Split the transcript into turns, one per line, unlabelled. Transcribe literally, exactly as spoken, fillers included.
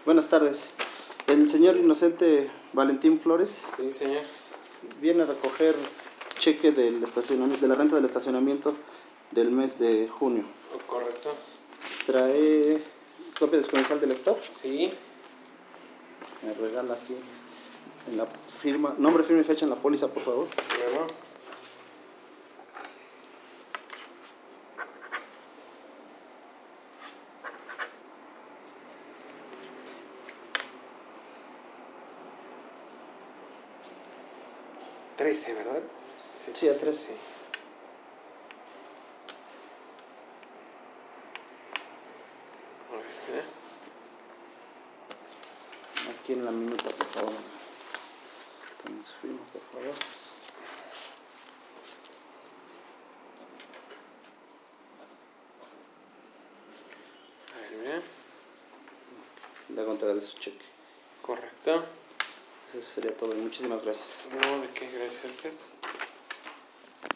Buenas tardes. El señor Inocente Valentín Flores
Sí, señor.
viene a recoger cheque del estacionamiento, de la renta del estacionamiento del mes de junio.
Correcto.
Trae copia de credencial de lector.
Sí.
Me regala aquí en la firma, nombre, firma y fecha en la póliza, por favor.
Bueno. trece, ¿verdad?
Sí, a trece.
Sí. A ver, ¿eh?
Aquí en la minuta, por favor. Toma su firma, por favor.
A ver, ¿eh?
Le hago entrega de su cheque.
Correcto.
Eso sería todo. Muchísimas gracias.
No, de qué, gracias a usted.